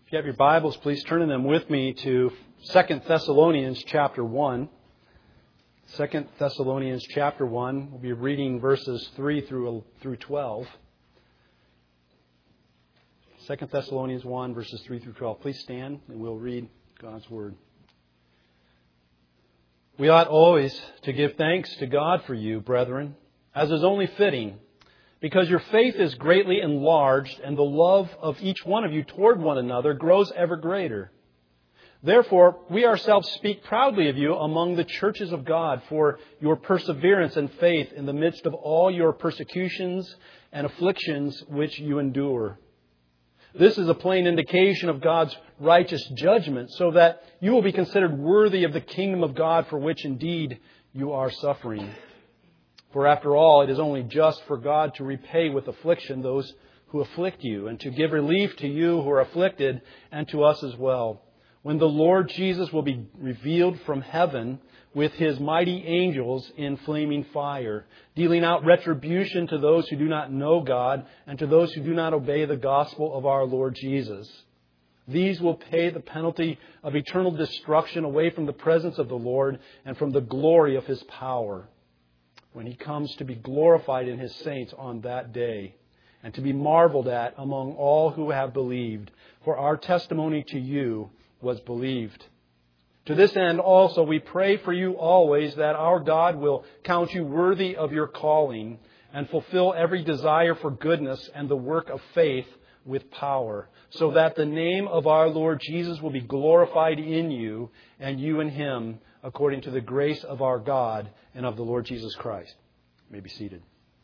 If you have your Bibles, please turn in them with me to 2 Thessalonians chapter 1. 2 Thessalonians chapter 1. We'll be reading verses 3 through 12. 2 Thessalonians 1, verses 3 through 12. Please stand and we'll read God's Word. We ought always to give thanks to God for you, brethren, as is only fitting, because your faith is greatly enlarged, and the love of each one of you toward one another grows ever greater. Therefore, we ourselves speak proudly of you among the churches of God for your perseverance and faith in the midst of all your persecutions and afflictions which you endure. This is a plain indication of God's righteous judgment, so that you will be considered worthy of the kingdom of God for which indeed you are suffering. For after all, it is only just for God to repay with affliction those who afflict you, and to give relief to you who are afflicted, and to us as well, when the Lord Jesus will be revealed from heaven with His mighty angels in flaming fire, dealing out retribution to those who do not know God, and to those who do not obey the gospel of our Lord Jesus. These will pay the penalty of eternal destruction away from the presence of the Lord and from the glory of His power, when He comes to be glorified in His saints on that day, and to be marveled at among all who have believed. For our testimony to you was believed. To this end also we pray for you always, that our God will count you worthy of your calling, and fulfill every desire for goodness and the work of faith with power, so that the name of our Lord Jesus will be glorified in you, and you in Him, according to the grace of our God and of the Lord Jesus Christ. You may be seated.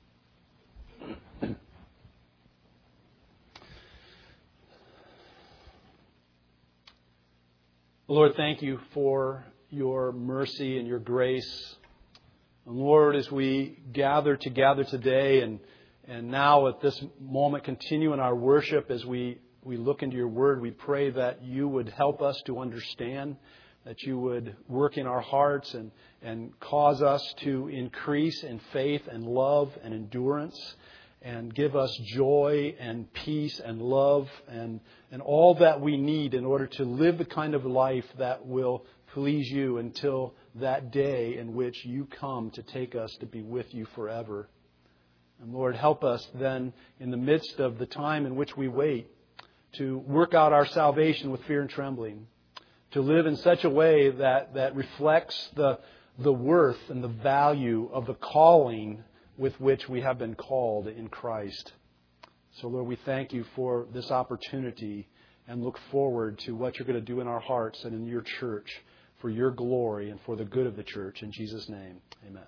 Lord, thank you for your mercy and your grace. And Lord, as we gather together today and now at this moment continue in our worship, as we look into your word, we pray that you would help us to understand, that you would work in our hearts and cause us to increase in faith and love and endurance, and give us joy and peace and love and all that we need in order to live the kind of life that will please you until that day in which you come to take us to be with you forever. And Lord, help us then in the midst of the time in which we wait to work out our salvation with fear and trembling, to live in such a way that reflects the worth and the value of the calling with which we have been called in Christ. So Lord, we thank you for this opportunity and look forward to what you're going to do in our hearts and in your church for your glory and for the good of the church. In Jesus' name, amen.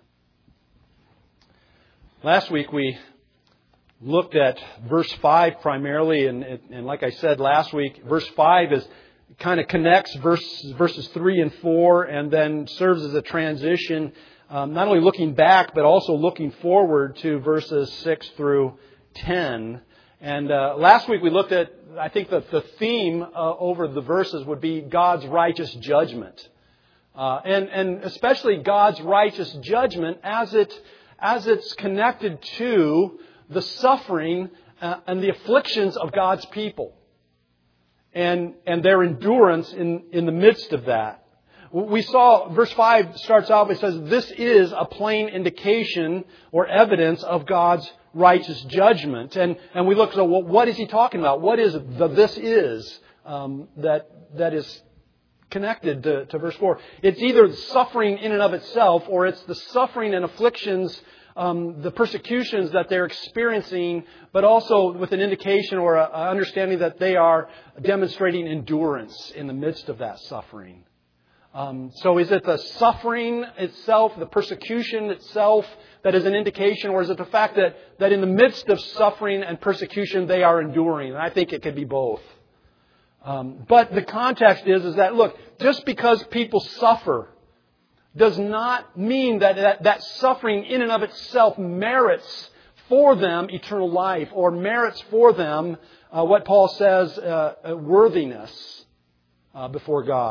Last week we looked at verse 5 primarily, and like I said last week, verse 5 kind of connects verses 3 and 4 and then serves as a transition, not only looking back but also looking forward to verses 6 through 10. And last week we looked at, I think that the theme over the verses would be God's righteous judgment. And especially God's righteous judgment as it's connected to the suffering and the afflictions of God's people and their endurance in the midst of that. We saw verse 5 starts out, it says, this is a plain indication or evidence of God's righteous judgment. And we looked at, well, what is he talking about? What is the this is that is connected to verse 4? It's either suffering in and of itself, or it's the suffering and afflictions, the persecutions that they're experiencing, but also with an indication or an understanding that they are demonstrating endurance in the midst of that suffering. So is it the suffering itself, the persecution itself, that is an indication, or is it the fact that in the midst of suffering and persecution they are enduring? And I think it could be both. But the context is that, look, just because people suffer does not mean that suffering in and of itself merits for them eternal life, or merits for them what Paul says, worthiness before God.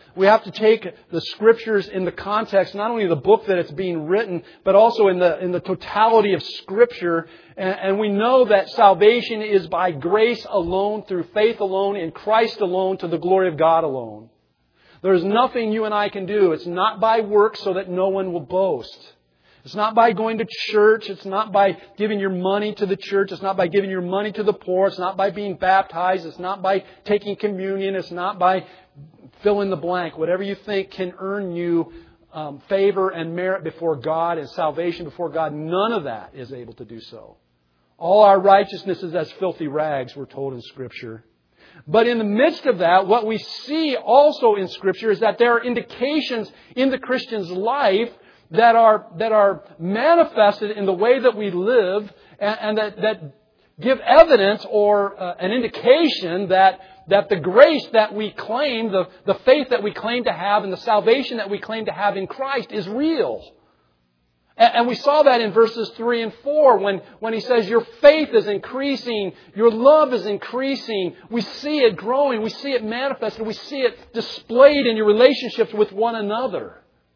we have to take the Scriptures in the context, not only the book that it's being written, but also in the totality of Scripture. And we know that salvation is by grace alone, through faith alone, in Christ alone, to the glory of God alone. There's nothing you and I can do. It's not by works so that no one will boast. It's not by going to church. It's not by giving your money to the church. It's not by giving your money to the poor. It's not by being baptized. It's not by taking communion. It's not by fill in the blank. Whatever you think can earn you favor and merit before God and salvation before God, none of that is able to do so. All our righteousness is as filthy rags, we're told in Scripture. But in the midst of that, what we see also in Scripture is that there are indications in the Christian's life that are manifested in the way that we live and that give evidence or an indication that the grace that we claim, the faith that we claim to have and the salvation that we claim to have in Christ is real. And we saw that in verses 3 and 4 when he says your faith is increasing, your love is increasing. We see it growing, we see it manifested, we see it displayed in your relationships with one another.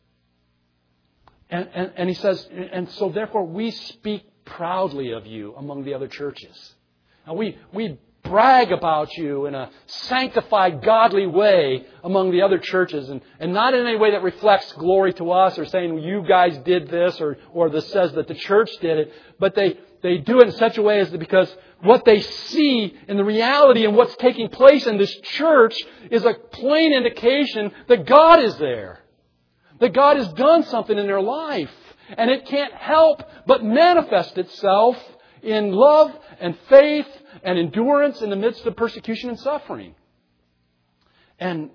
And he says, and so therefore we speak proudly of you among the other churches. And we brag about you in a sanctified, godly way among the other churches. And not in any way that reflects glory to us or saying you guys did this or this says that the church did it. But they do it in such a way as because what they see in the reality and what's taking place in this church is a plain indication that God is there. That God has done something in their life. And it can't help but manifest itself in love and faith and endurance in the midst of persecution and suffering. And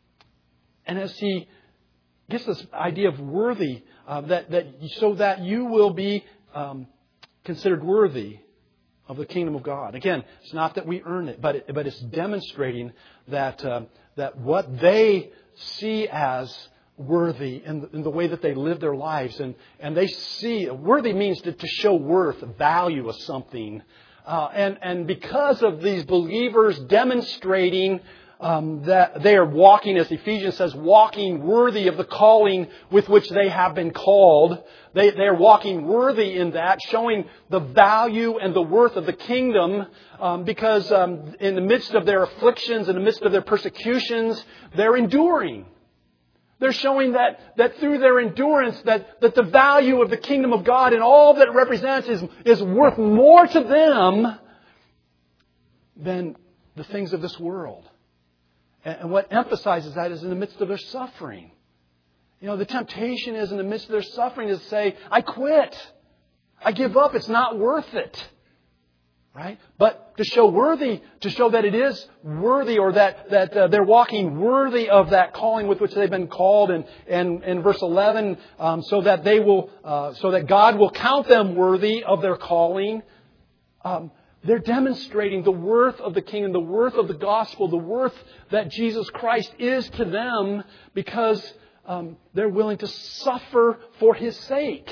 as he gets this idea of worthy, so that you will be considered worthy of the kingdom of God. Again, it's not that we earn it, but it's demonstrating that what they see as worthy in the way that they live their lives. And they see, worthy means to show worth, value of something. And because of these believers demonstrating that they are walking, as Ephesians says, walking worthy of the calling with which they have been called. They are walking worthy in that, showing the value and the worth of the kingdom because in the midst of their afflictions, in the midst of their persecutions, they're enduring. They're showing that through their endurance that the value of the kingdom of God and all that it represents is worth more to them than the things of this world. And what emphasizes that is in the midst of their suffering. You know, the temptation is in the midst of their suffering to say, I quit. I give up. It's not worth it. Right? But to show that it is worthy or that they're walking worthy of that calling with which they've been called. And in verse 11, so that God will count them worthy of their calling. They're demonstrating the worth of the kingdom, the worth of the gospel, the worth that Jesus Christ is to them because they're willing to suffer for His sake.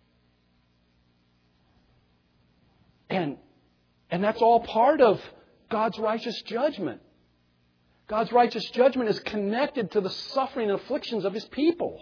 And that's all part of God's righteous judgment. God's righteous judgment is connected to the suffering and afflictions of His people.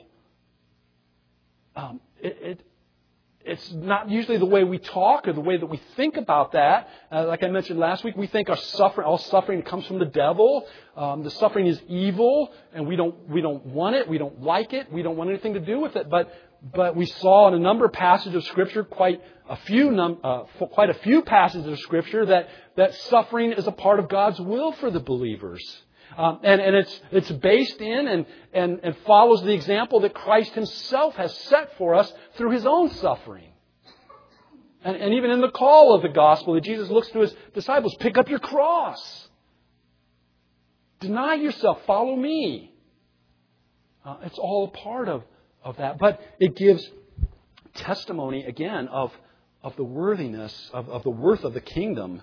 It's not usually the way we talk or the way that we think about that. Like I mentioned last week, we think all suffering comes from the devil. The suffering is evil, and we don't want it. We don't like it. We don't want anything to do with it. But we saw in a number of passages of Scripture, quite a few passages of Scripture, that suffering is a part of God's will for the believers. And it's based in and follows the example that Christ Himself has set for us through His own suffering. And even in the call of the gospel that Jesus looks to His disciples, pick up your cross. Deny yourself, follow me. It's all a part of that. But it gives testimony, again, of the worthiness, of the worth of the kingdom.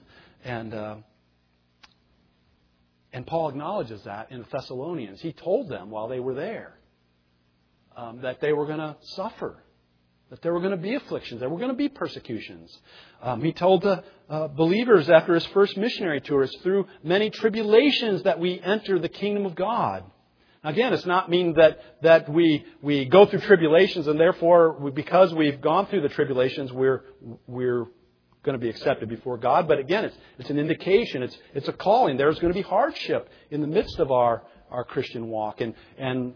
And Paul acknowledges that in the Thessalonians. He told them while they were there that they were going to suffer, that there were going to be afflictions, there were going to be persecutions. He told the believers after his first missionary tour, it's through many tribulations that we enter the kingdom of God. Again, it's not mean that we go through tribulations and therefore because we've gone through the tribulations we're going to be accepted before God. But again, it's an indication. It's a calling. There's going to be hardship in the midst of our Christian walk. And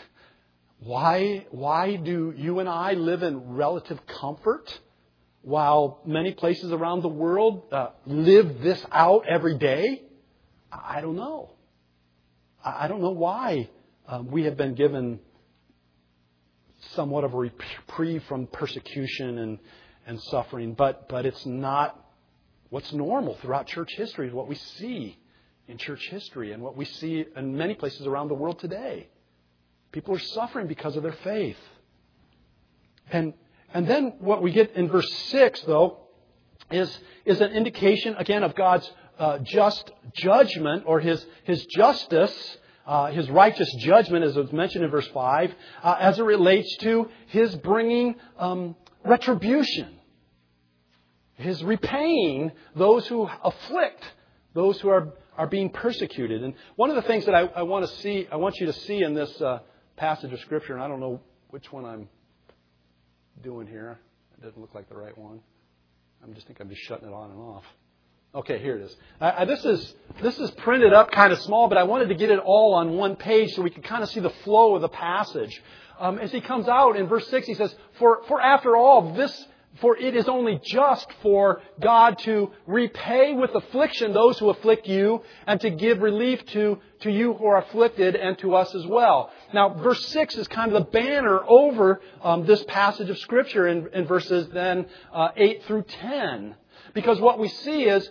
why do you and I live in relative comfort while many places around the world live this out every day? I don't know. I don't know why we have been given somewhat of a reprieve from persecution and suffering, but it's not what's normal throughout church history, is what we see in church history and what we see in many places around the world today. People are suffering because of their faith. And then what we get in verse 6, though, is an indication, again, of God's just judgment, or His justice, His righteous judgment, as was mentioned in verse 5, as it relates to His bringing retribution. His repaying those who afflict, those who are being persecuted. And one of the things that I want you to see in this passage of Scripture, and I don't know which one I'm doing here. It doesn't look like the right one. I just think I'm just shutting it on and off. Okay, here it is. This is printed up kind of small, but I wanted to get it all on one page so we could kind of see the flow of the passage. As he comes out in verse 6, he says, For after all, for it is only just for God to repay with affliction those who afflict you, and to give relief to you who are afflicted, and to us as well. Now, verse 6 is kind of the banner over this passage of Scripture in verses then 8 through 10. Because what we see is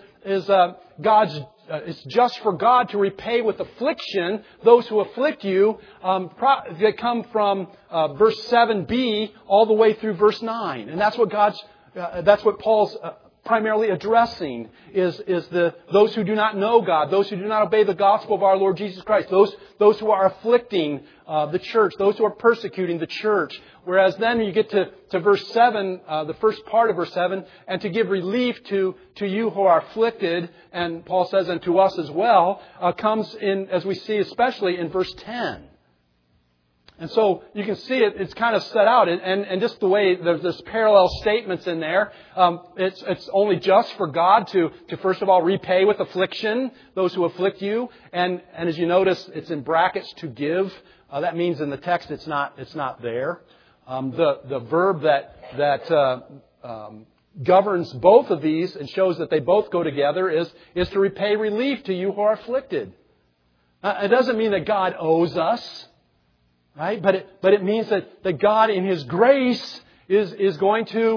it's just for God to repay with affliction those who afflict you. They come from verse 7b all the way through verse 9, and that's what Paul's primarily addressing is those who do not know God, those who do not obey the gospel of our Lord Jesus Christ, those who are afflicting the church, those who are persecuting the church. Whereas then you get to verse 7, the first part of verse 7, and to give relief to you who are afflicted, and Paul says, and to us as well, comes in, as we see especially in verse 10. And so you can see it's kind of set out, and just the way there's this parallel statements in there. It's only just for God to first of all repay with affliction those who afflict you, and as you notice, it's in brackets, to give. That means in the text it's not there. The verb that governs both of these and shows that they both go together is to repay relief to you who are afflicted. It doesn't mean that God owes us. Right? But it means that God in His grace is going to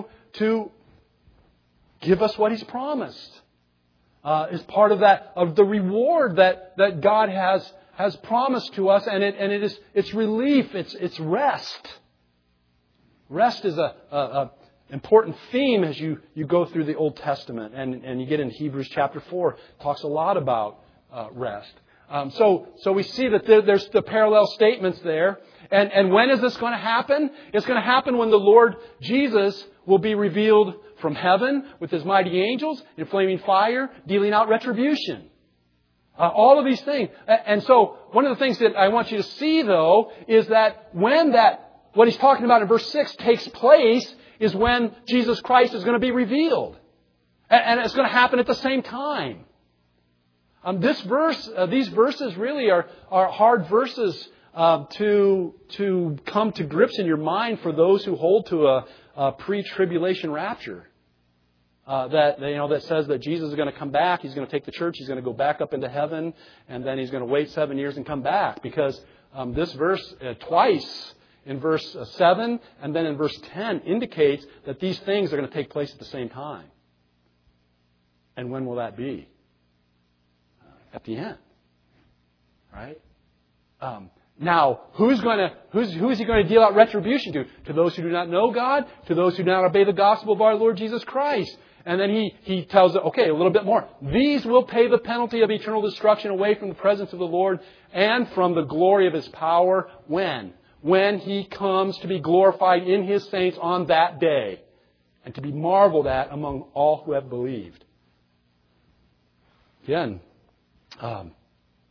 give us what He's promised. Is part of the reward that God has promised to us, and it's relief, it's rest. Rest is a important theme as you go through the Old Testament, and you get in Hebrews chapter 4, talks a lot about rest. So we see that there's the parallel statements there. And when is this going to happen? It's going to happen when the Lord Jesus will be revealed from heaven with His mighty angels in flaming fire, dealing out retribution. All of these things. And so one of the things that I want you to see, though, is that what he's talking about in verse 6 takes place is when Jesus Christ is going to be revealed. And it's going to happen at the same time. These verses really are hard verses to come to grips in your mind for those who hold to a pre-tribulation rapture. That says that Jesus is going to come back. He's going to take the church. He's going to go back up into heaven, and then He's going to wait 7 years and come back. Because this verse twice in verse 7 and then in verse 10 indicates that these things are going to take place at the same time. And when will that be? At the end, right? Now, who's He going to deal out retribution to? To those who do not know God, to those who do not obey the gospel of our Lord Jesus Christ. And then He tells it, okay, a little bit more. These will pay the penalty of eternal destruction away from the presence of the Lord and from the glory of His power. When? When He comes to be glorified in His saints on that day, and to be marveled at among all who have believed. Again,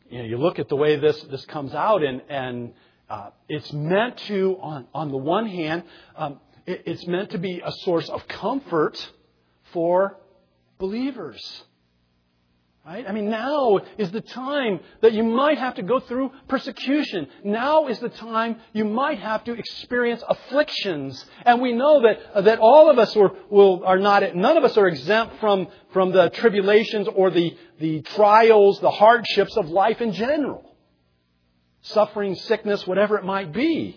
you look at the way this comes out, and it's meant to, on the one hand, it's meant to be a source of comfort for believers. Right? I mean, now is the time that you might have to go through persecution. Now is the time you might have to experience afflictions. And we know that all of us are not, none of us are exempt from the tribulations or the trials, the hardships of life in general. Suffering, sickness, whatever it might be.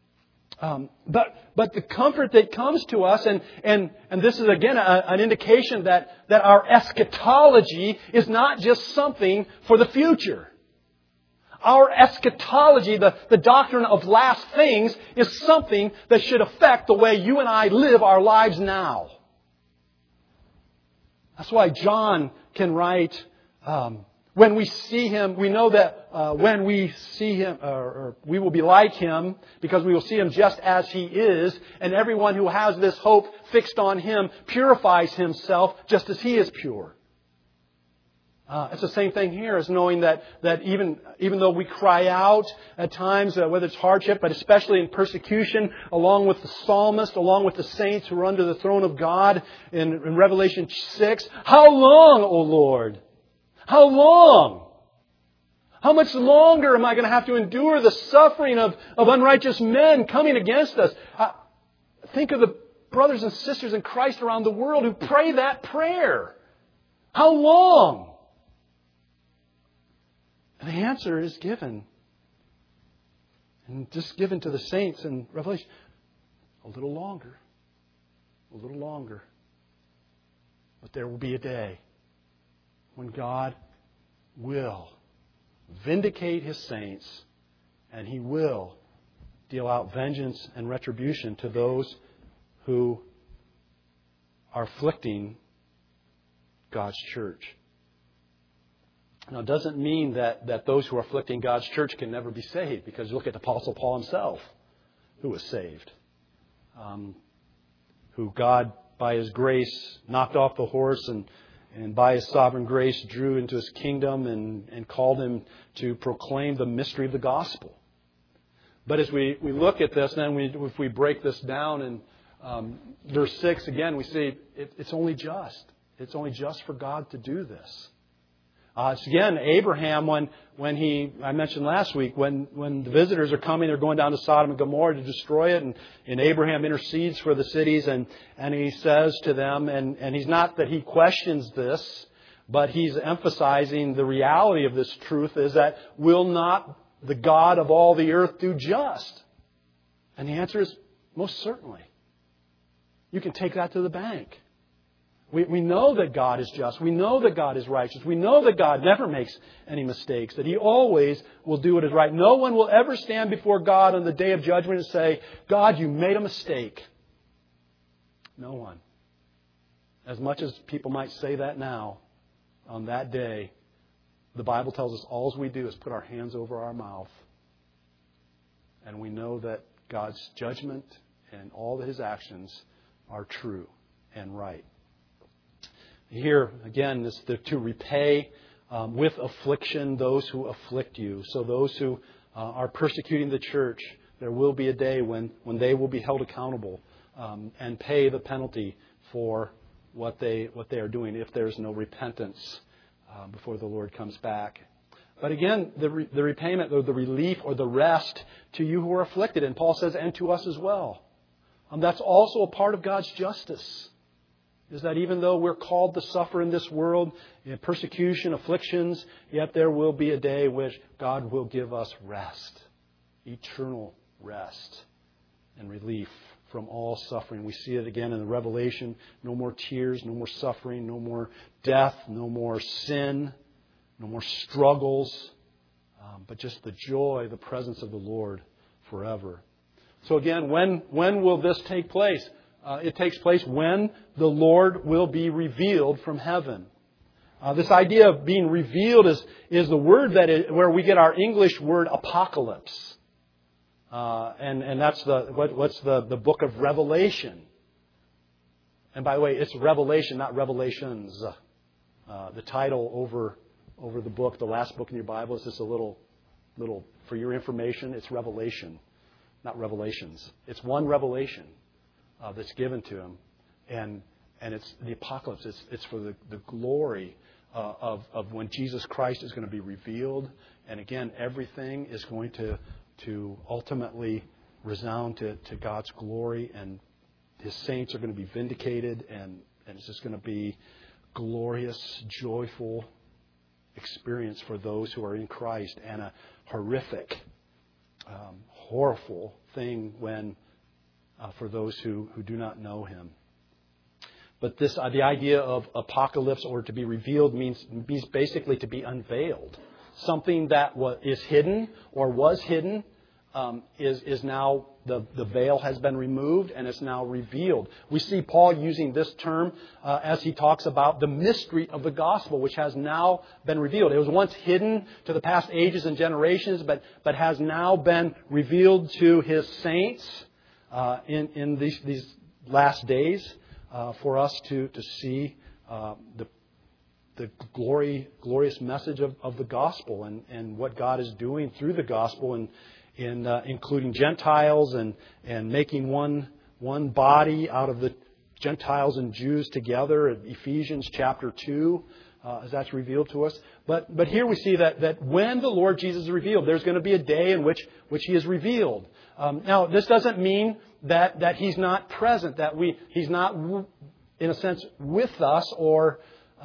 But the comfort that comes to us, and this is again an indication that our eschatology is not just something for the future. Our eschatology, the doctrine of last things, is something that should affect the way you and I live our lives now. That's why John can write, when we see Him, we know that when we see Him, or we will be like Him, because we will see Him just as He is. And everyone who has this hope fixed on Him purifies himself just as He is pure. It's the same thing here as knowing that even though we cry out at times, whether it's hardship, but especially in persecution, along with the psalmist, along with the saints who are under the throne of God in Revelation 6, how long, O Lord? How long? How much longer am I going to have to endure the suffering of unrighteous men coming against us? Think of the brothers and sisters in Christ around the world who pray that prayer. How long? And the answer is given. And just given to the saints in Revelation. A little longer. A little longer. But there will be a day when God will vindicate His saints, and He will deal out vengeance and retribution to those who are afflicting God's church. Now, it doesn't mean that those who are afflicting God's church can never be saved, because look at the Apostle Paul himself, who was saved, who God, by His grace, knocked off the horse and by His sovereign grace drew into His kingdom and called him to proclaim the mystery of the gospel. But as we look at this, then if we break this down in verse 6, again, we see it's only just. It's only just for God to do this. It's again, Abraham, when I mentioned last week, when the visitors are coming, they're going down to Sodom and Gomorrah to destroy it, and Abraham intercedes for the cities, and he says to them, and he's not that he questions this, but he's emphasizing the reality of this truth is that will not the God of all the earth do just? And the answer is most certainly. You can take that to the bank. We know that God is just. We know that God is righteous. We know that God never makes any mistakes, that He always will do what is right. No one will ever stand before God on the day of judgment and say, God, you made a mistake. No one. As much as people might say that now, on that day, the Bible tells us all we do is put our hands over our mouth. And we know that God's judgment and all of His actions are true and right. Here, again, is to repay with affliction those who afflict you. So those who are persecuting the church, there will be a day when they will be held accountable and pay the penalty for what they are doing if there's no repentance before the Lord comes back. But again, the repayment or the relief or the rest to you who are afflicted. And Paul says, and to us as well. That's also a part of God's justice. Is that even though we're called to suffer in this world, persecution, afflictions, yet there will be a day which God will give us rest, eternal rest and relief from all suffering. We see it again in the Revelation. No more tears, no more suffering, no more death, no more sin, no more struggles, but just the joy, the presence of the Lord forever. So again, when will this take place? It takes place when the Lord will be revealed from heaven. This idea of being revealed is the word where we get our English word apocalypse, and that's what's the book of Revelation. And by the way, it's Revelation, not Revelations. The title over over the book. The last book in your Bible is just a little, for your information, it's Revelation, not Revelations. It's one revelation that's given to him. And it's the apocalypse. It's for the glory of when Jesus Christ is going to be revealed. And again, everything is going to ultimately resound to God's glory, and His saints are going to be vindicated, and it's just going to be glorious, joyful experience for those who are in Christ, and a horrific, horrible thing when for those who do not know Him. But this, the idea of apocalypse or to be revealed means basically to be unveiled. Something that is hidden or was hidden is now, the veil has been removed and it's now revealed. We see Paul using this term as he talks about the mystery of the gospel, which has now been revealed. It was once hidden to the past ages and generations, but has now been revealed to His saints in these last days. For us to see the glorious message of the gospel and what God is doing through the gospel, and in including Gentiles and making one body out of the Gentiles and Jews together. Ephesians chapter 2, as that's revealed to us. But here we see that when the Lord Jesus is revealed, there's going to be a day in which He is revealed. Now, this doesn't mean that He's not present, that He's not, in a sense, with us, or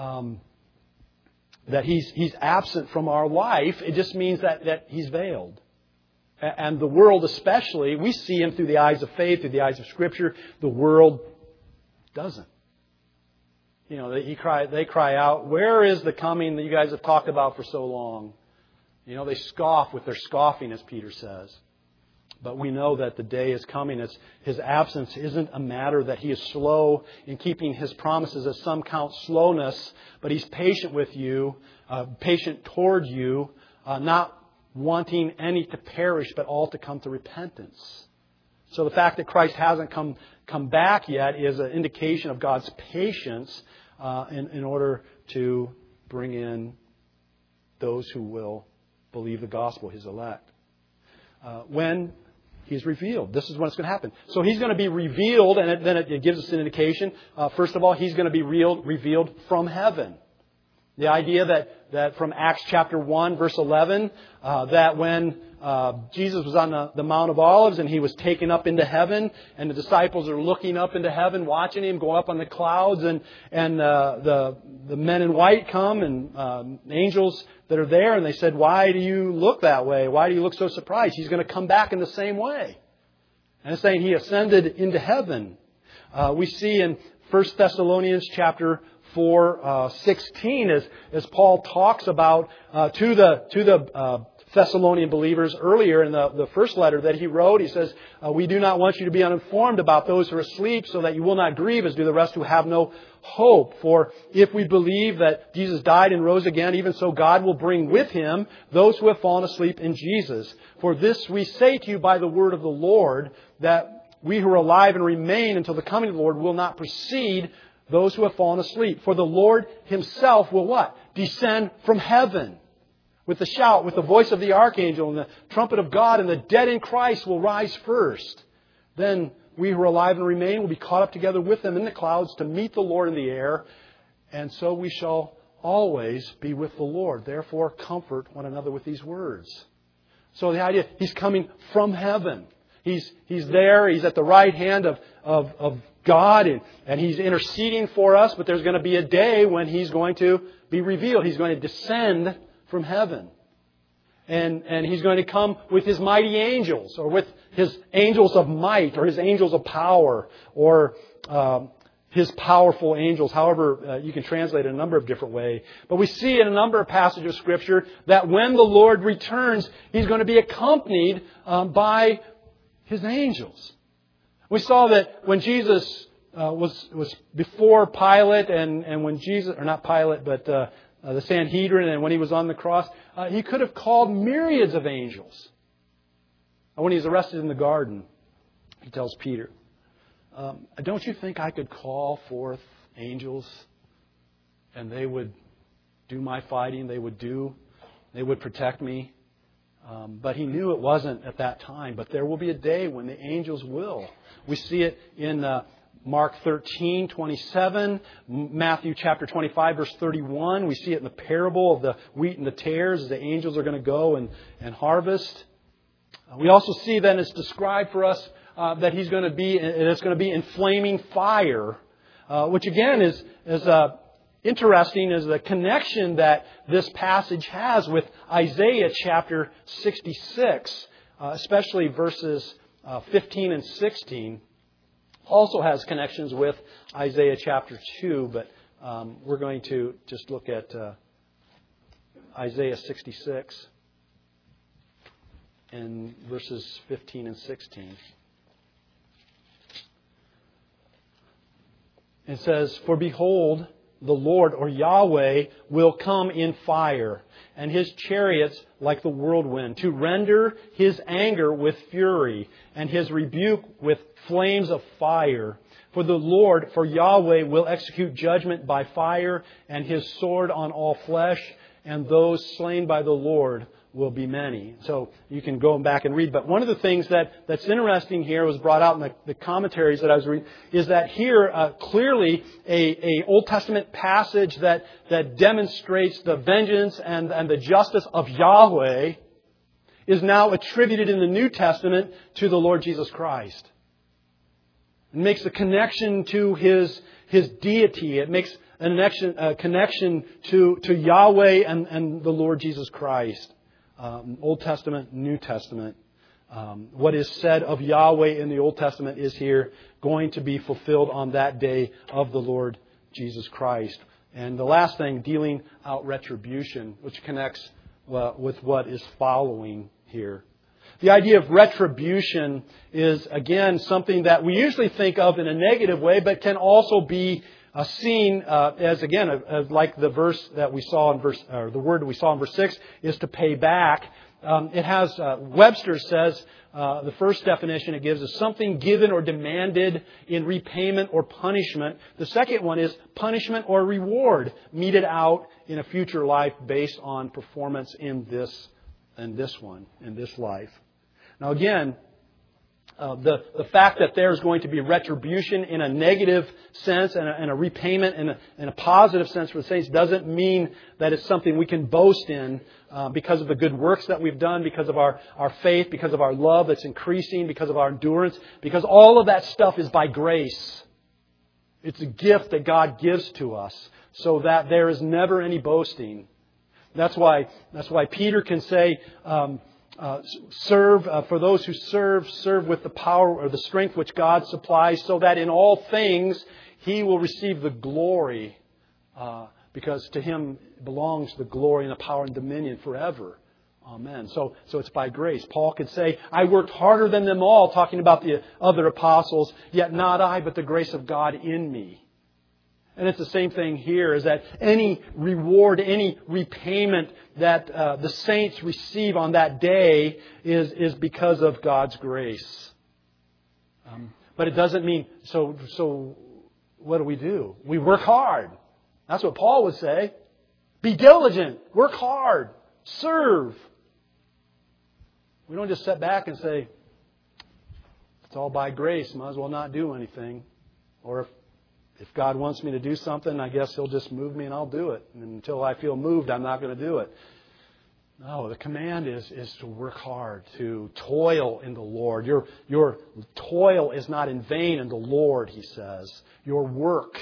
that He's absent from our life. It just means that He's veiled. And the world especially, we see Him through the eyes of faith, through the eyes of Scripture. The world doesn't. You know, they cry out, "Where is the coming that you guys have talked about for so long?" You know, they scoff with their scoffing, as Peter says. But we know that the day is coming. His absence isn't a matter that He is slow in keeping His promises, as some count slowness, but He's patient with you, patient toward you, not wanting any to perish, but all to come to repentance. So the fact that Christ hasn't come back yet is an indication of God's patience in order to bring in those who will believe the gospel, His elect. When He's revealed, this is when it's going to happen. So He's going to be revealed, and then it gives us an indication. First of all, He's going to be revealed from heaven. The idea that from Acts chapter 1, verse 11, that when Jesus was on the Mount of Olives and He was taken up into heaven, and the disciples are looking up into heaven, watching Him go up on the clouds, and the men in white come, and angels that are there, and they said, "Why do you look that way? Why do you look so surprised? He's going to come back in the same way." And it's saying He ascended into heaven. We see in 1 Thessalonians chapter 4:16, as Paul talks about to the Thessalonian believers earlier in the first letter that he wrote. He says, "We do not want you to be uninformed about those who are asleep, so that you will not grieve as do the rest who have no hope. For if we believe that Jesus died and rose again, even so God will bring with Him those who have fallen asleep in Jesus. For this we say to you by the word of the Lord, that we who are alive and remain until the coming of the Lord will not precede those who have fallen asleep. For the Lord Himself will" what? "Descend from heaven with a shout, with the voice of the archangel and the trumpet of God, and the dead in Christ will rise first. Then we who are alive and remain will be caught up together with them in the clouds to meet the Lord in the air, and so we shall always be with the Lord. Therefore, comfort one another with these words." So the idea, He's coming from heaven. He's there. He's at the right hand of God, and He's interceding for us. But there's going to be a day when He's going to be revealed. He's going to descend from heaven. And He's going to come with His mighty angels, or with His angels of might, or His angels of power, or His powerful angels. However, you can translate it in a number of different ways. But we see in a number of passages of Scripture that when the Lord returns, He's going to be accompanied by His angels. We saw that when Jesus was before Pilate, and when Jesus, or not Pilate, but the Sanhedrin, and when He was on the cross, He could have called myriads of angels. And when He's arrested in the garden, He tells Peter, "Don't you think I could call forth angels, and they would do my fighting. They would protect me. But he knew it wasn't at that time. But there will be a day when the angels will. We see it in Mark 13:27, Matthew chapter 25, verse 31. We see it in the parable of the wheat and the tares as the angels are going to go and harvest. We also see then it's described for us that He's going to be, and it's going to be in flaming fire, which again is interesting, is the connection that this passage has with Isaiah chapter 66, especially verses 15 and 16. Also has connections with Isaiah chapter 2, but we're going to just look at Isaiah 66 and verses 15 and 16. It says, "For behold, the Lord, or Yahweh, will come in fire, and His chariots like the whirlwind, to render His anger with fury, and His rebuke with flames of fire. For the Lord, for Yahweh, will execute judgment by fire, and His sword on all flesh, and those slain by the Lord will be many." So you can go back and read. But one of the things that's interesting here was brought out in the commentaries that I was reading, is that here clearly a Old Testament passage that demonstrates the vengeance and the justice of Yahweh is now attributed in the New Testament to the Lord Jesus Christ. It makes a connection to His deity. It makes a connection to Yahweh and the Lord Jesus Christ. Old Testament, New Testament. What is said of Yahweh in the Old Testament is here going to be fulfilled on that day of the Lord Jesus Christ. And the last thing, dealing out retribution, which connects with what is following here. The idea of retribution is, again, something that we usually think of in a negative way, but can also be seen as, again, like the verse that we saw in the word we saw in verse 6 is to pay back. It has, Webster says, the first definition it gives is something given or demanded in repayment or punishment. The second one is punishment or reward meted out in a future life based on performance in this life. Now again, the fact that there's going to be retribution in a negative sense and a repayment in a positive sense for the saints doesn't mean that it's something we can boast in because of the good works that we've done, because of our faith, because of our love that's increasing, because of our endurance, because all of that stuff is by grace. It's a gift that God gives to us so that there is never any boasting. That's why Peter can say, serve, for those who serve with the power or the strength which God supplies, so that in all things He will receive the glory, because to Him belongs the glory and the power and dominion forever. Amen. So it's by grace. Paul could say, I worked harder than them all, talking about the other apostles, yet not I, but the grace of God in me. And it's the same thing here, is that any reward, any repayment that the saints receive on that day is because of God's grace. But it doesn't mean, so what do? We work hard. That's what Paul would say. Be diligent. Work hard. Serve. We don't just sit back and say, it's all by grace. Might as well not do anything. Or if God wants me to do something, I guess He'll just move me and I'll do it. And until I feel moved, I'm not going to do it. No, the command is to work hard, to toil in the Lord. Your toil is not in vain in the Lord, he says. Your work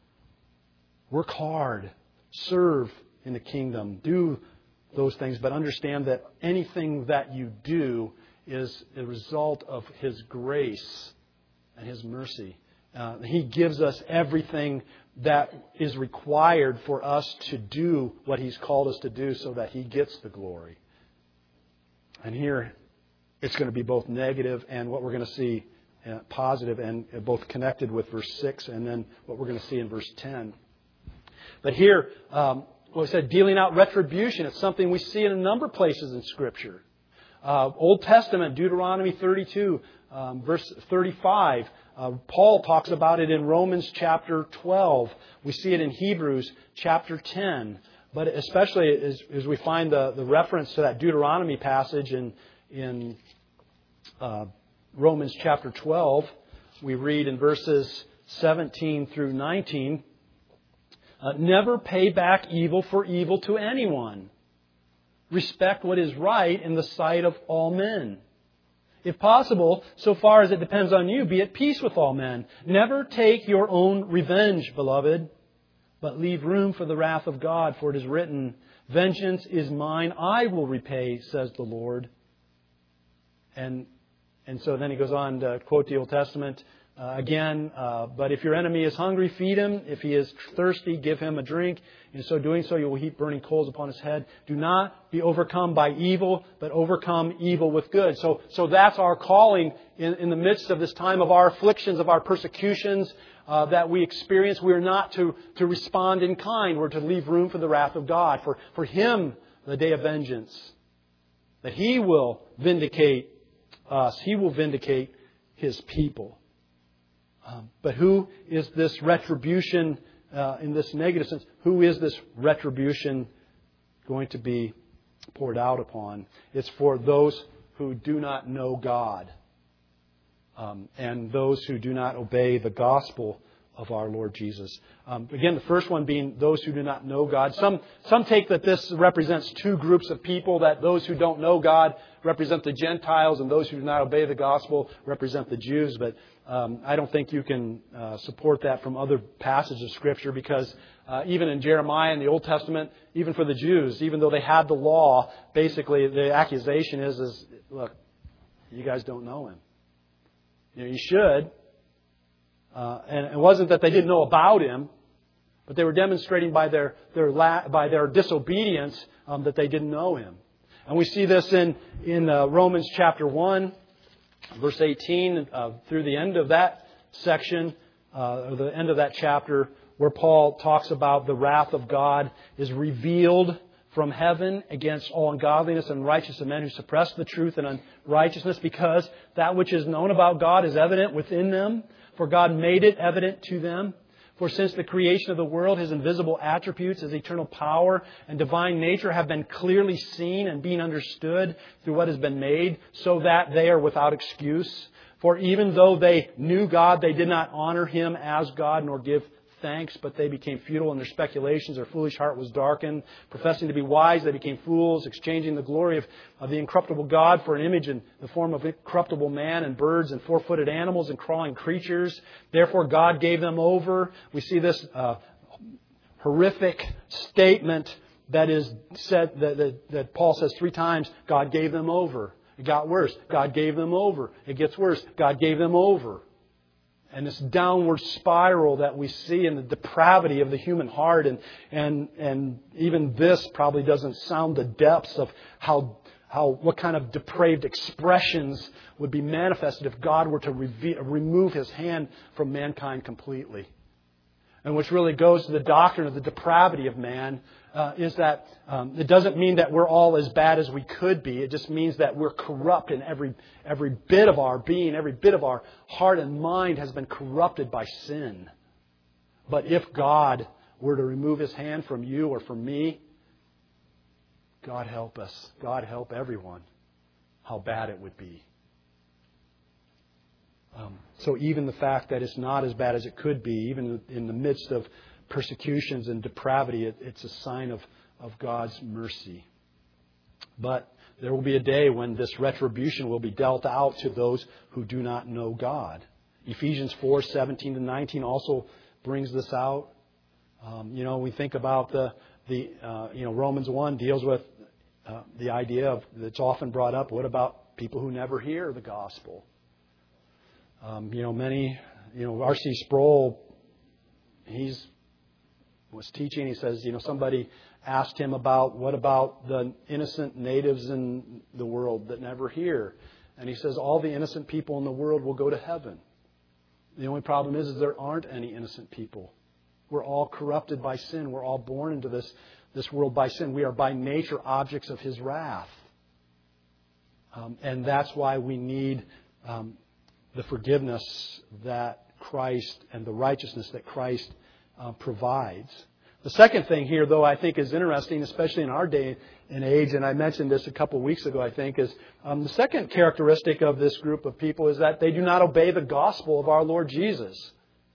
hard, serve in the kingdom, do those things, but understand that anything that you do is a result of His grace and His mercy. He gives us everything that is required for us to do what He's called us to do so that He gets the glory. And here it's going to be both negative and what we're going to see positive, and both connected with verse 6 and then what we're going to see in verse 10. But here, we said dealing out retribution. It's something we see in a number of places in Scripture. Old Testament, Deuteronomy 32, verse 35. Paul talks about it in Romans chapter 12. We see it in Hebrews chapter 10. But especially as we find the reference to that Deuteronomy passage in Romans chapter 12, we read in verses 17 through 19, never pay back evil for evil to anyone. Respect what is right in the sight of all men. If possible, so far as it depends on you, be at peace with all men. Never take your own revenge, beloved, but leave room for the wrath of God, for it is written, vengeance is mine, I will repay, says the Lord. And so then he goes on to quote the Old Testament again. But if your enemy is hungry, feed him. If he is thirsty, give him a drink. In so doing so, you will heap burning coals upon his head. Do not be overcome by evil, but overcome evil with good. So that's our calling in the midst of this time of our afflictions, of our persecutions that we experience. We are not to respond in kind. We're to leave room for the wrath of God. For Him, the day of vengeance. That He will vindicate us. He will vindicate His people. But who is this retribution in this negative sense? Who is this retribution going to be poured out upon? It's for those who do not know God and those who do not obey the gospel of our Lord Jesus. Again, the first one being those who do not know God. Some take that this represents two groups of people, that those who don't know God represent the Gentiles and those who do not obey the gospel represent the Jews. But I don't think you can support that from other passages of Scripture, because even in Jeremiah in the Old Testament, even for the Jews, even though they had the law, basically the accusation is look, you guys don't know Him. You should. And it wasn't that they didn't know about Him, but they were demonstrating by their disobedience that they didn't know Him. And we see this in Romans chapter 1, verse 18, through the end of that section, or the end of that chapter, where Paul talks about the wrath of God is revealed from heaven against all ungodliness and unrighteousness of men who suppress the truth and unrighteousness, because that which is known about God is evident within them, for God made it evident to them. For since the creation of the world, His invisible attributes, His eternal power and divine nature have been clearly seen and being understood through what has been made, so that they are without excuse. For even though they knew God, they did not honor Him as God nor give thanks, but they became futile in their speculations. Their foolish heart was darkened. Professing to be wise, they became fools, exchanging the glory of the incorruptible God for an image in the form of incorruptible man and birds and four-footed animals and crawling creatures. Therefore God gave them over. We see this horrific statement that is said, that Paul says 3 times, God gave them over. It got worse. God gave them over. It gets worse. God gave them over. And this downward spiral that we see in the depravity of the human heart. And even this probably doesn't sound the depths of what kind of depraved expressions would be manifested if God were to remove His hand from mankind completely. And which really goes to the doctrine of the depravity of man, is that it doesn't mean that we're all as bad as we could be. It just means that we're corrupt in every bit of our being, every bit of our heart and mind has been corrupted by sin. But if God were to remove His hand from you or from me, God help us. God help everyone. How bad it would be. So even the fact that it's not as bad as it could be, even in the midst of persecutions and depravity, it's a sign of God's mercy. But there will be a day when this retribution will be dealt out to those who do not know God. Ephesians 4:17-19 also brings this out. We think about Romans 1 deals with the idea of, that's often brought up, what about people who never hear the gospel? R.C. Sproul, he was teaching, he says, somebody asked him about, what about the innocent natives in the world that never hear? And he says, all the innocent people in the world will go to heaven. The only problem is there aren't any innocent people. We're all corrupted by sin. We're all born into this world by sin. We are by nature objects of His wrath. And that's why we need the forgiveness that Christ and the righteousness that Christ provides. The second thing here, though, I think is interesting, especially in our day and age, and I mentioned this a couple of weeks ago, I think, is the second characteristic of this group of people is that they do not obey the gospel of our Lord Jesus.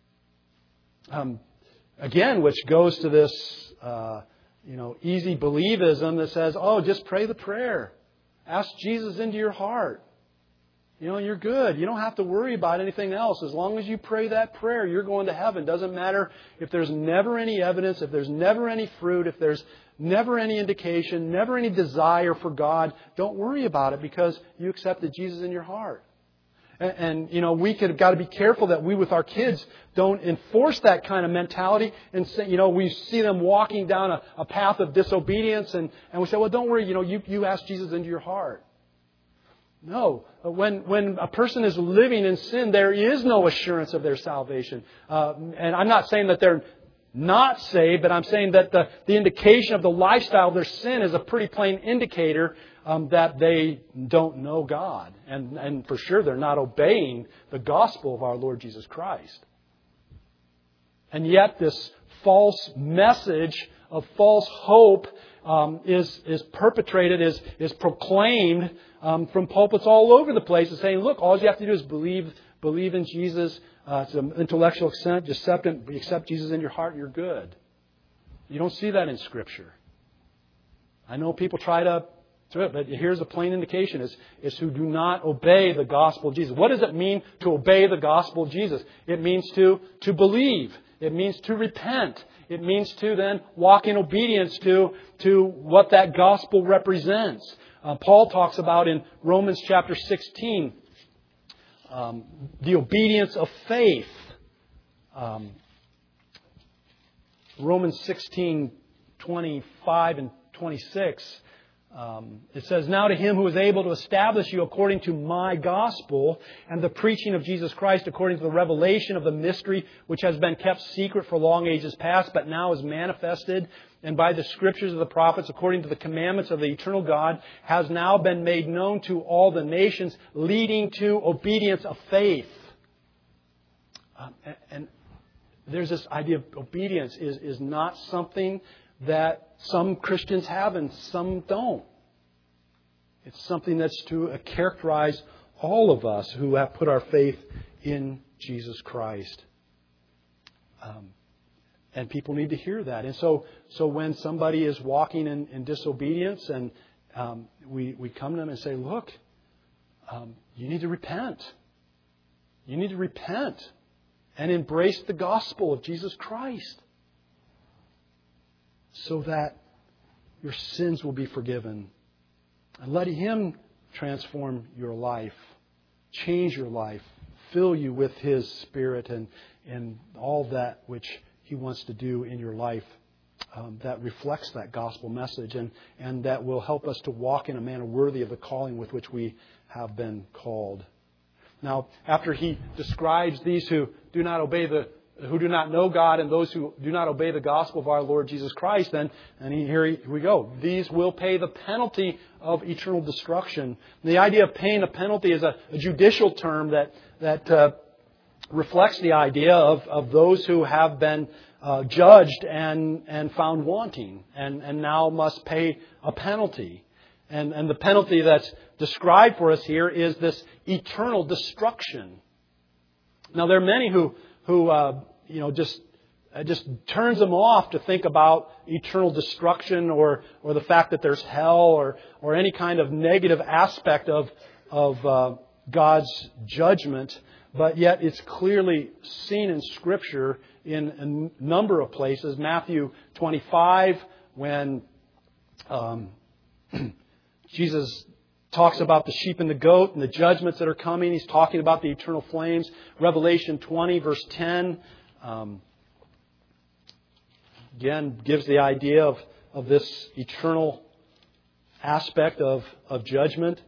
Again, which goes to this, easy believism that says, oh, just pray the prayer. Ask Jesus into your heart. You're good. You don't have to worry about anything else. As long as you pray that prayer, you're going to heaven. Doesn't matter if there's never any evidence, if there's never any fruit, if there's never any indication, never any desire for God. Don't worry about it because you accepted Jesus in your heart. And we could got to be careful that we with our kids don't enforce that kind of mentality and say, we see them walking down a path of disobedience and we say, well, don't worry, you ask Jesus into your heart. No. When a person is living in sin, there is no assurance of their salvation. And I'm not saying that they're not saved, but I'm saying that the indication of the lifestyle of their sin is a pretty plain indicator that they don't know God. And for sure they're not obeying the gospel of our Lord Jesus Christ. And yet this false message of false hope is perpetrated, is proclaimed from pulpits all over the place, and saying, look, all you have to do is believe in Jesus. It's an intellectual assent. Just accept Jesus in your heart and you're good. You don't see that in Scripture. I know people try to do it, but here's a plain indication is who do not obey the gospel of Jesus. What does it mean to obey the gospel of Jesus? It means to believe. It means to repent. It means to then walk in obedience to what that gospel represents. Paul talks about in Romans chapter 16 the obedience of faith. Romans 16:25 and 26. It says, now to Him who is able to establish you according to my gospel and the preaching of Jesus Christ according to the revelation of the mystery which has been kept secret for long ages past, but now is manifested, and by the Scriptures of the prophets according to the commandments of the eternal God, has now been made known to all the nations, leading to obedience of faith. And there's this idea of obedience is not something that some Christians have and some don't. It's something that's to characterize all of us who have put our faith in Jesus Christ. And people need to hear that. And so when somebody is walking in disobedience and we come to them and say, look, you need to repent. You need to repent and embrace the gospel of Jesus Christ, so that your sins will be forgiven. And let Him transform your life, change your life, fill you with His Spirit and all that which He wants to do in your life that reflects that gospel message and that will help us to walk in a manner worthy of the calling with which we have been called. Now, after he describes these who do not know God and those who do not obey the gospel of our Lord Jesus Christ, here we go. These will pay the penalty of eternal destruction. The idea of paying a penalty is a judicial term that reflects the idea of those who have been judged and found wanting and now must pay a penalty. And the penalty that's described for us here is this eternal destruction. Now, there are many who just turns them off to think about eternal destruction or the fact that there's hell or any kind of negative aspect of God's judgment. But yet it's clearly seen in Scripture in a number of places. Matthew 25, when Jesus talks about the sheep and the goat and the judgments that are coming. He's talking about the eternal flames. Revelation 20, verse 10, again, gives the idea of this eternal aspect of judgment.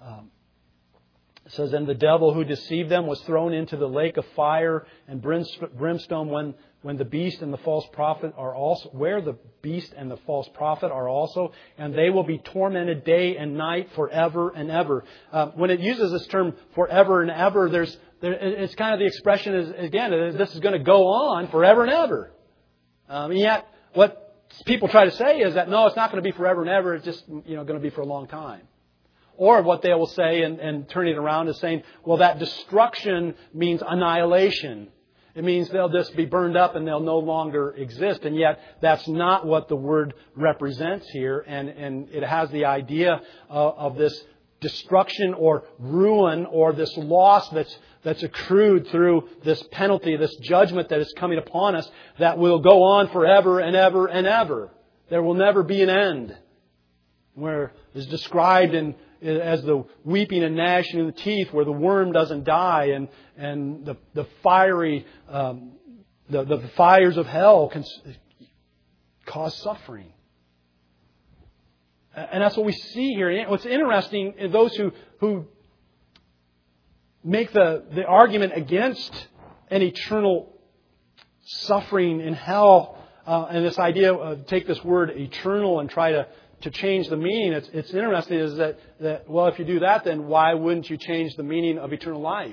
It says, and the devil who deceived them was thrown into the lake of fire and brimstone when the beast and the false prophet are also, where the beast and the false prophet are also, and they will be tormented day and night forever and ever. When it uses this term forever and ever, it's kind of the expression is, again, this is going to go on forever and ever. Yet, what people try to say is that, no, it's not going to be forever and ever. It's just, going to be for a long time. Or what they will say and turn it around is saying, well, that destruction means annihilation. It means they'll just be burned up and they'll no longer exist. And yet, that's not what the word represents here. And it has the idea of this destruction or ruin or this loss that's accrued through this penalty, this judgment that is coming upon us that will go on forever and ever and ever. There will never be an end. Where is described as the weeping and gnashing of the teeth, where the worm doesn't die and the fiery the fires of hell can cause suffering. And that's what we see here. And what's interesting is those who make the argument against an eternal suffering in hell, and this idea of take this word eternal and try to change the meaning. It's interesting is that, well, if you do that, then why wouldn't you change the meaning of eternal life?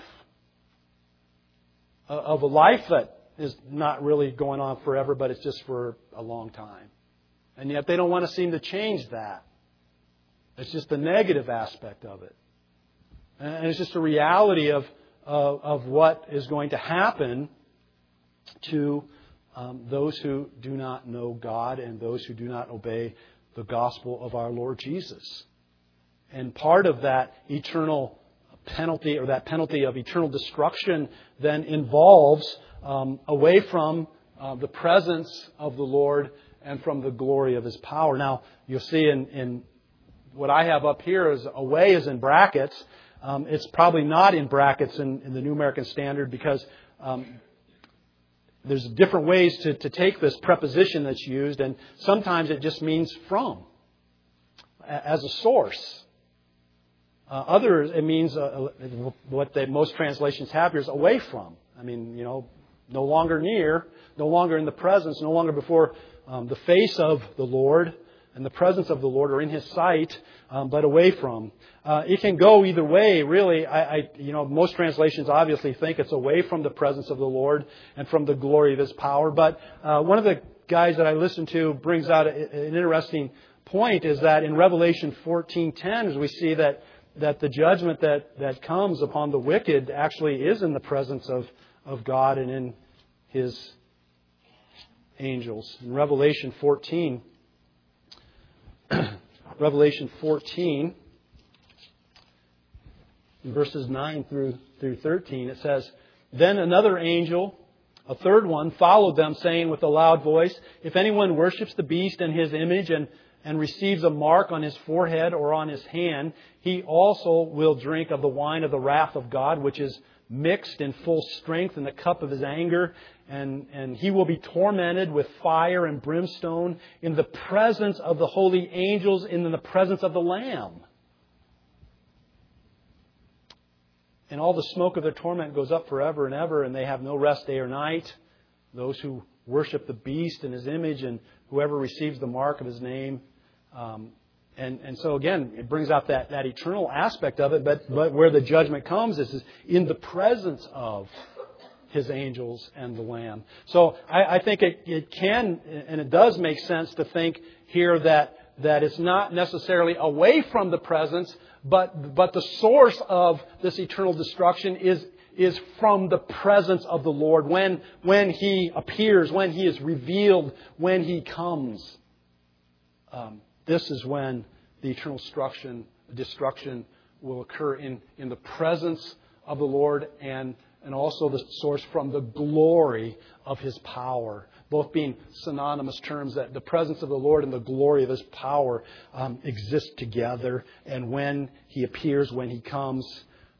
Of a life that is not really going on forever, but it's just for a long time. And yet they don't want to seem to change that. It's just the negative aspect of it. And it's just a reality of what is going to happen to those who do not know God and those who do not obey the gospel of our Lord Jesus. And part of that eternal penalty, or that penalty of eternal destruction, then involves away from the presence of the Lord and from the glory of His power. Now, you'll see in what I have up here is away is in brackets. It's probably not in brackets in the New American Standard because there's different ways to take this preposition that's used, and sometimes it just means from, as a source. Others, it means what most translations have here is away from. I mean, no longer near, no longer in the presence, no longer before the face of the Lord and the presence of the Lord or in His sight, but away from. It can go either way, really. Most translations obviously think it's away from the presence of the Lord and from the glory of His power. But one of the guys that I listened to brings out an interesting point, is that in Revelation 14:10, as we see that the judgment that comes upon the wicked actually is in the presence of God and in His angels. In Revelation 14, in verses 9 through 13, it says, "Then another angel, a third one, followed them, saying with a loud voice, 'If anyone worships the beast and his image and receives a mark on his forehead or on his hand, he also will drink of the wine of the wrath of God, which is mixed in full strength in the cup of His anger, and he will be tormented with fire and brimstone in the presence of the holy angels and in the presence of the Lamb. And all the smoke of their torment goes up forever and ever, and they have no rest day or night. Those who worship the beast and his image, and whoever receives the mark of his name.'" And so again, it brings out that eternal aspect of it, but where the judgment comes is in the presence of His angels and the Lamb. So I think it can, and it does make sense to think here that it's not necessarily away from the presence, but the source of this eternal destruction is from the presence of the Lord. When He appears, when He is revealed, when He comes. This is when the eternal destruction will occur in the presence of the Lord and also the source from the glory of His power. Both being synonymous terms, that the presence of the Lord and the glory of His power exist together. And when He appears, when He comes,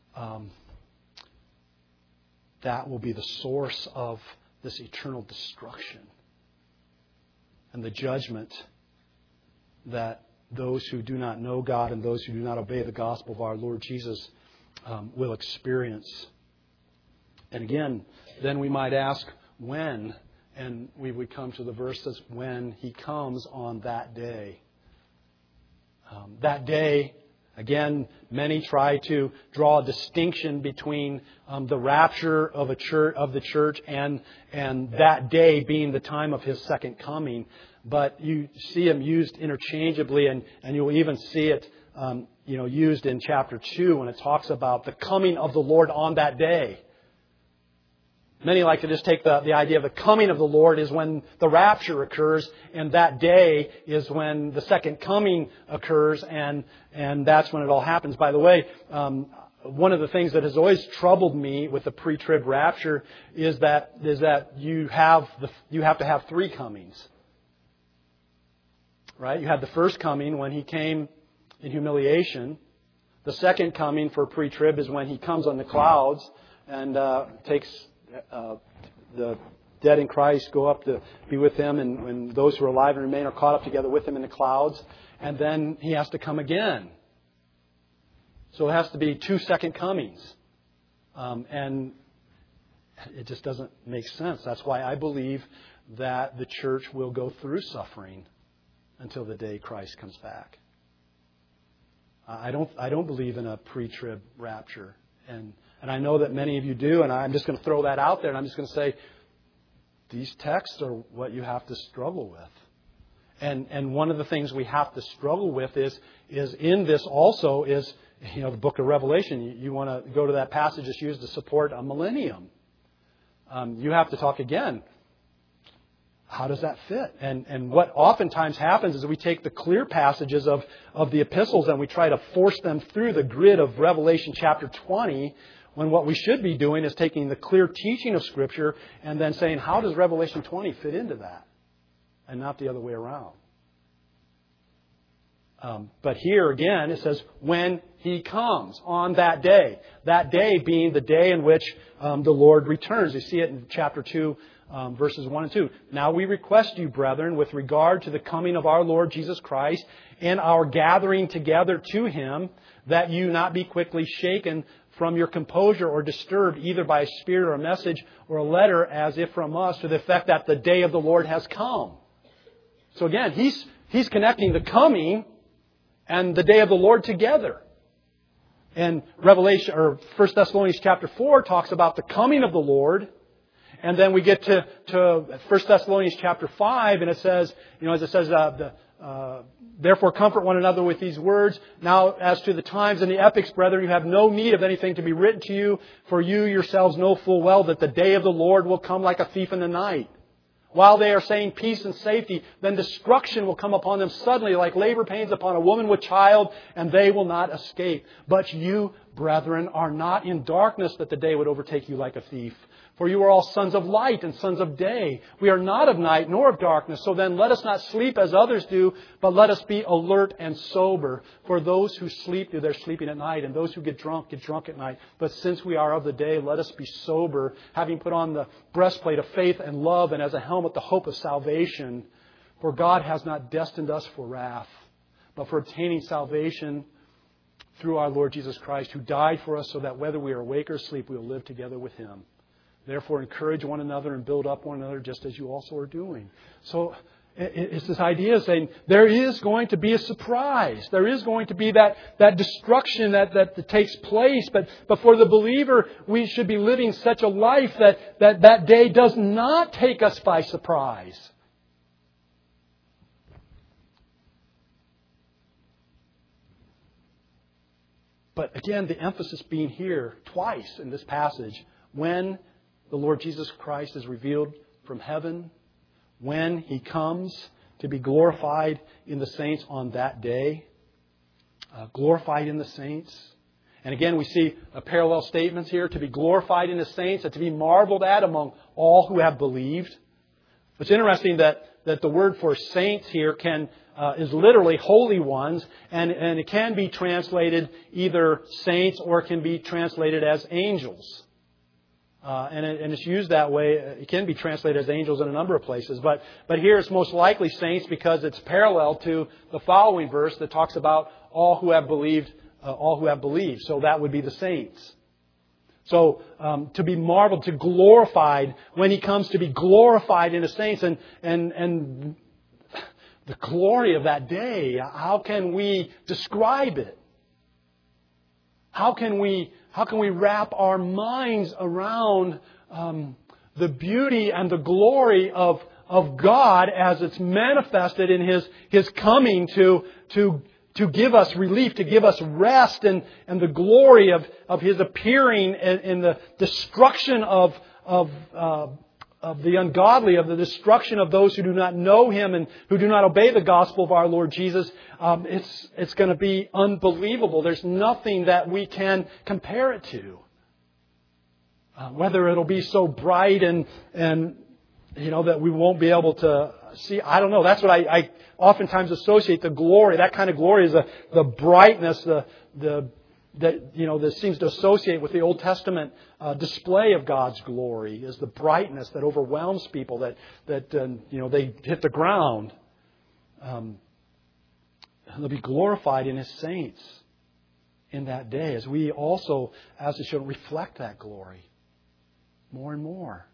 that will be the source of this eternal destruction and the judgment that those who do not know God and those who do not obey the gospel of our Lord Jesus will experience. And again, then we might ask when, and we would come to the verses when He comes on that day. That day Again, many try to draw a distinction between the rapture of the church and that day being the time of His second coming. But you see them used interchangeably, and you'll even see it used in chapter 2 when it talks about the coming of the Lord on that day. Many like to just take the idea of the coming of the Lord is when the rapture occurs, and that day is when the second coming occurs, and that's when it all happens. By the way, one of the things that has always troubled me with the pre-trib rapture is that you have to have three comings. Right? You had the first coming when He came in humiliation. The second coming for pre-trib is when He comes on the clouds and takes the dead in Christ go up to be with Him, and when those who are alive and remain are caught up together with Him in the clouds, and then He has to come again. So it has to be two second comings. And it just doesn't make sense. That's why I believe that the church will go through suffering until the day Christ comes back. I don't believe in a pre-trib rapture. And I know that many of you do, and I'm just going to throw that out there, and I'm just going to say, these texts are what you have to struggle with. And one of the things we have to struggle with is in this also is, the book of Revelation. You want to go to that passage that's used to support a millennium. You have to talk again. How does that fit? And what oftentimes happens is we take the clear passages of the epistles and we try to force them through the grid of Revelation chapter 20, when what we should be doing is taking the clear teaching of Scripture and then saying, how does Revelation 20 fit into that? And not the other way around. But here again, it says, when He comes on that day. That day being the day in which the Lord returns. You see it in chapter 2, verses 1 and 2. Now we request you, brethren, with regard to the coming of our Lord Jesus Christ and our gathering together to Him, that you not be quickly shaken from your composure or disturbed either by a spirit or a message or a letter as if from us, to the effect that the day of the Lord has come. So again, he's connecting the coming and the day of the Lord together. And Revelation or 1 Thessalonians chapter 4 talks about the coming of the Lord. And then we get to 1 Thessalonians chapter 5, and it says, as it says, therefore comfort one another with these words. Now, as to the times and the epochs, brethren, you have no need of anything to be written to you, for you yourselves know full well that the day of the Lord will come like a thief in the night. While they are saying peace and safety, then destruction will come upon them suddenly like labor pains upon a woman with child, and they will not escape. But you, brethren, are not in darkness that the day would overtake you like a thief. For you are all sons of light and sons of day. We are not of night nor of darkness. So then let us not sleep as others do, but let us be alert and sober. For those who sleep, they're sleeping at night. And those who get drunk at night. But since we are of the day, let us be sober, having put on the breastplate of faith and love, and as a helmet the hope of salvation. For God has not destined us for wrath, but for obtaining salvation through our Lord Jesus Christ, who died for us, so that whether we are awake or asleep, we will live together with Him. Therefore, encourage one another and build up one another, just as you also are doing. So it's this idea of saying there is going to be a surprise. There is going to be that destruction that takes place. But for the believer, we should be living such a life that day does not take us by surprise. But again, the emphasis being here twice in this passage, when the Lord Jesus Christ is revealed from heaven, when He comes to be glorified in the saints on that day. Glorified in the saints. And again, we see parallel statements here. To be glorified in the saints and to be marveled at among all who have believed. It's interesting that the word for saints here is literally holy ones. And it can be translated either saints or it can be translated as angels. And it's used that way. It can be translated as angels in a number of places. But here it's most likely saints because it's parallel to the following verse that talks about all who have believed. So that would be the saints. So to be marveled, to glorified, when He comes to be glorified in the saints. And the glory of that day, how can we describe it? How can we wrap our minds around the beauty and the glory of God as it's manifested in His coming to give us relief, to give us rest, and the glory of His appearing in the destruction of the ungodly, of the destruction of those who do not know Him and who do not obey the gospel of our Lord Jesus. It's going to be unbelievable. There's nothing that we can compare it to. Whether it'll be so bright and that we won't be able to see, I don't know. That's what I oftentimes associate the glory. That kind of glory is the brightness, that seems to associate with the Old Testament display of God's glory, is the brightness that overwhelms people, that they hit the ground. They'll be glorified in His saints in that day, as we also, as it should, reflect that glory more and more.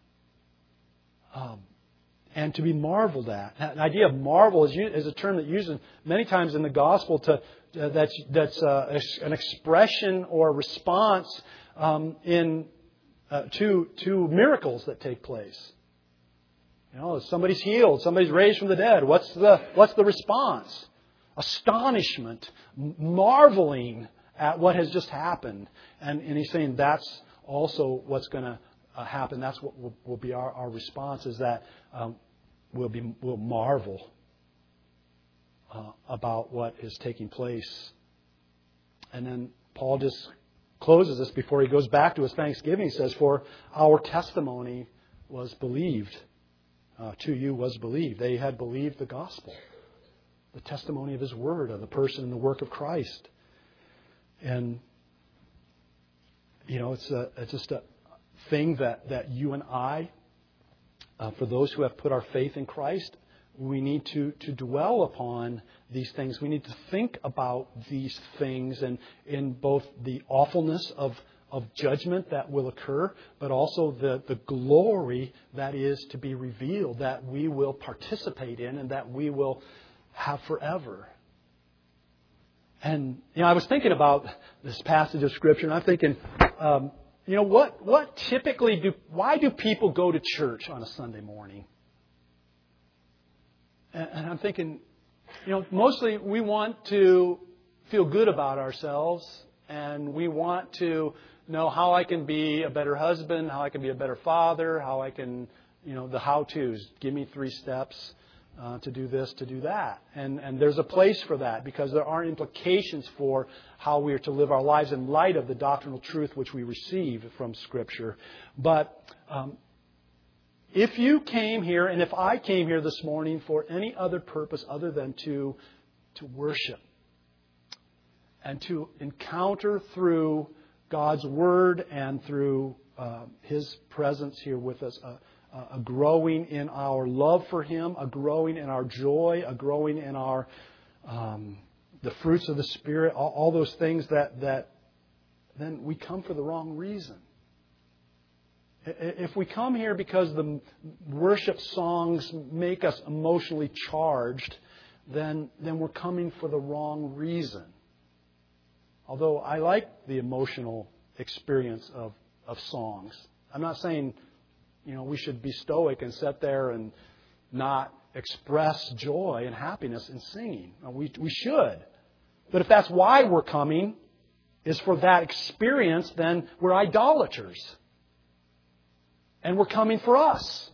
And to be marveled at. The idea of marvel is a term that's used many times in the gospel that's an expression or response to miracles that take place. Somebody's healed, somebody's raised from the dead. What's the response? Astonishment, marveling at what has just happened. And He's saying that's also what's going to happen. That's what will be our response, is that we'll marvel about what is taking place. And then Paul just closes this before he goes back to his thanksgiving. He says, "For our testimony was believed." To you was believed. They had believed the gospel, the testimony of His word, of the person and the work of Christ. And it's just a thing that you and I, for those who have put our faith in Christ, we need to dwell upon these things. We need to think about these things, and in both the awfulness of judgment that will occur, but also the glory that is to be revealed, that we will participate in and that we will have forever. And I was thinking about this passage of Scripture, and I'm thinking, what typically why do people go to church on a Sunday morning? And I'm thinking, mostly we want to feel good about ourselves, and we want to know how I can be a better husband, how I can be a better father, how I can, the how-tos. Give me 3 steps to do this, to do that. And there's a place for that, because there are implications for how we are to live our lives in light of the doctrinal truth which we receive from Scripture. But if you came here, and if I came here this morning for any other purpose other than to worship and to encounter through God's Word and through His presence here with us, a growing in our love for Him, a growing in our joy, a growing in our the fruits of the Spirit, all those things that then we come for the wrong reason. If we come here because the worship songs make us emotionally charged, then we're coming for the wrong reason. Although I like the emotional experience of songs. I'm not saying, we should be stoic and sit there and not express joy and happiness in singing. We should. But if that's why we're coming, is for that experience, then we're idolaters. And we're coming for us.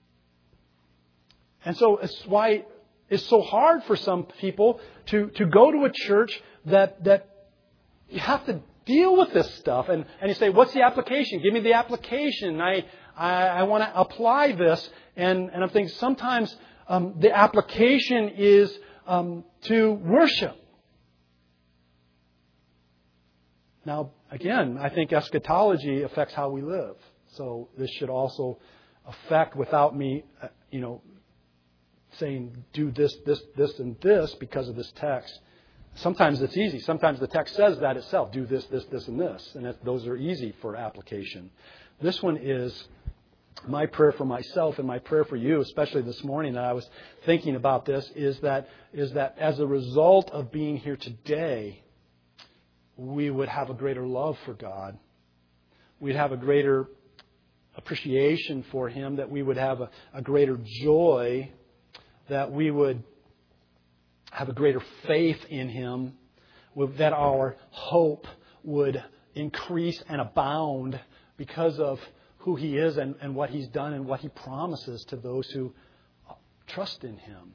And so it's why it's so hard for some people to go to a church that you have to deal with this stuff. And you say, what's the application? Give me the application. I want to apply this. And I'm thinking sometimes the application is to worship. Now, again, I think eschatology affects how we live. So this should also affect, without me, saying do this, and this because of this text. Sometimes it's easy. Sometimes the text says that itself. Do this, and this. And those are easy for application. This one is my prayer for myself and my prayer for you, especially this morning that I was thinking about this, is that as a result of being here today, we would have a greater love for God. We'd have a greater appreciation for Him, that we would have a greater joy, that we would have a greater faith in Him, that our hope would increase and abound because of who He is and what He's done and what He promises to those who trust in Him.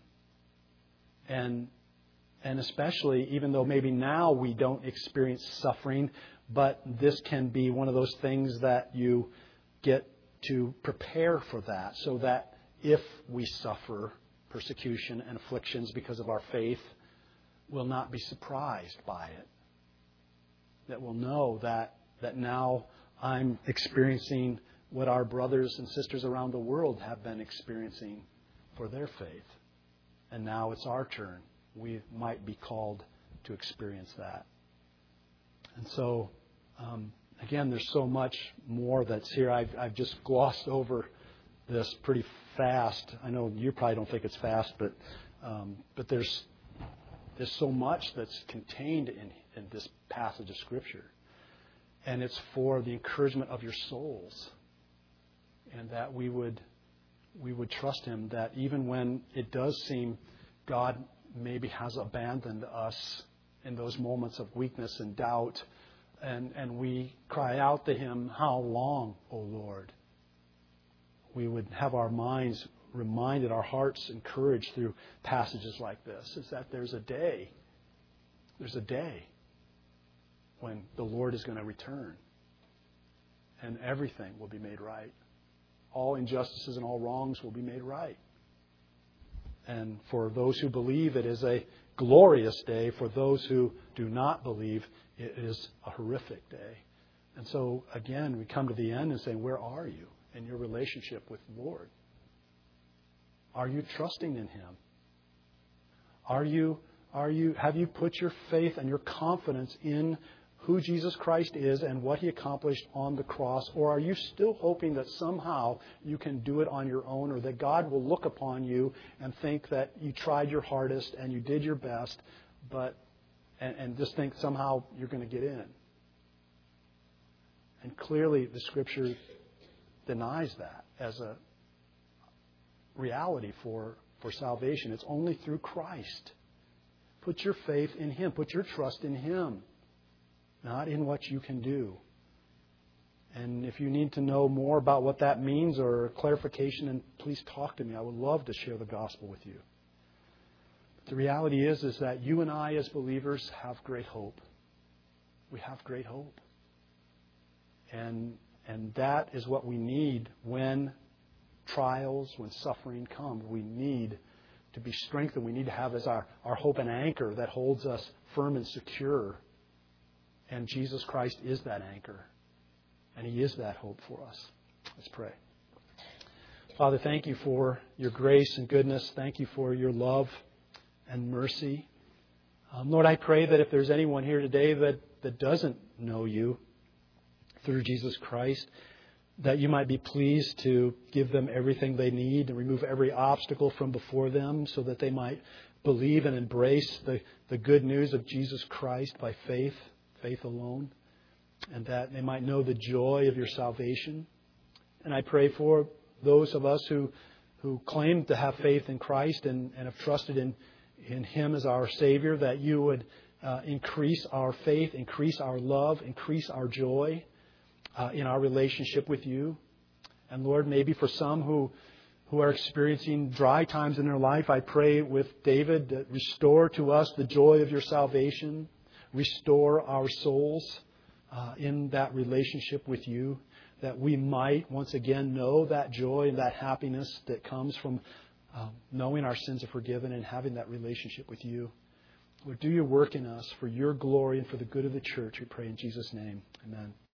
And especially, even though maybe now we don't experience suffering, but this can be one of those things that you get to prepare for that, so that if we suffer persecution and afflictions because of our faith, we'll not be surprised by it. That we'll know that now I'm experiencing what our brothers and sisters around the world have been experiencing for their faith. And now it's our turn. We might be called to experience that. And so, again, there's so much more that's here. I've just glossed over this pretty fast. I know you probably don't think it's fast, but there's so much that's contained in this passage of Scripture. And it's for the encouragement of your souls. And that we would trust Him, that even when it does seem God maybe has abandoned us in those moments of weakness and doubt, and we cry out to Him, "How long, O Lord?" We would have our minds reminded, our hearts encouraged through passages like this, is that there's a day when the Lord is going to return and everything will be made right. All injustices and all wrongs will be made right. And for those who believe, it is a glorious day. For those who do not believe, it is a horrific day. And so, again, we come to the end and say, where are you in your relationship with the Lord? Are you trusting in Him? Have you put your faith and your confidence in who Jesus Christ is and what He accomplished on the cross? Or are you still hoping that somehow you can do it on your own, or that God will look upon you and think that you tried your hardest and you did your best, and just think somehow you're going to get in? And clearly the Scripture denies that as a reality for salvation. It's only through Christ. Put your faith in Him. Put your trust in Him, not in what you can do. And if you need to know more about what that means or clarification, then please talk to me. I would love to share the gospel with you. But the reality is that you and I as believers have great hope. We have great hope. And that is what we need when trials, when suffering comes. We need to be strengthened. We need to have as our hope an anchor that holds us firm and secure. And Jesus Christ is that anchor. And He is that hope for us. Let's pray. Father, thank You for Your grace and goodness. Thank You for Your love and mercy. Lord, I pray that if there's anyone here today that doesn't know You through Jesus Christ, that You might be pleased to give them everything they need and remove every obstacle from before them, so that they might believe and embrace the good news of Jesus Christ by faith alone, and that they might know the joy of Your salvation. And I pray for those of us who claim to have faith in Christ and have trusted in Him as our Savior, that You would increase our faith, increase our love, increase our joy in our relationship with You. And Lord, maybe for some who are experiencing dry times in their life, I pray with David that restore to us the joy of Your salvation. Restore our souls in that relationship with You, that we might once again know that joy and that happiness that comes from knowing our sins are forgiven and having that relationship with You. Lord, do Your work in us for Your glory and for the good of the church, we pray in Jesus' name. Amen.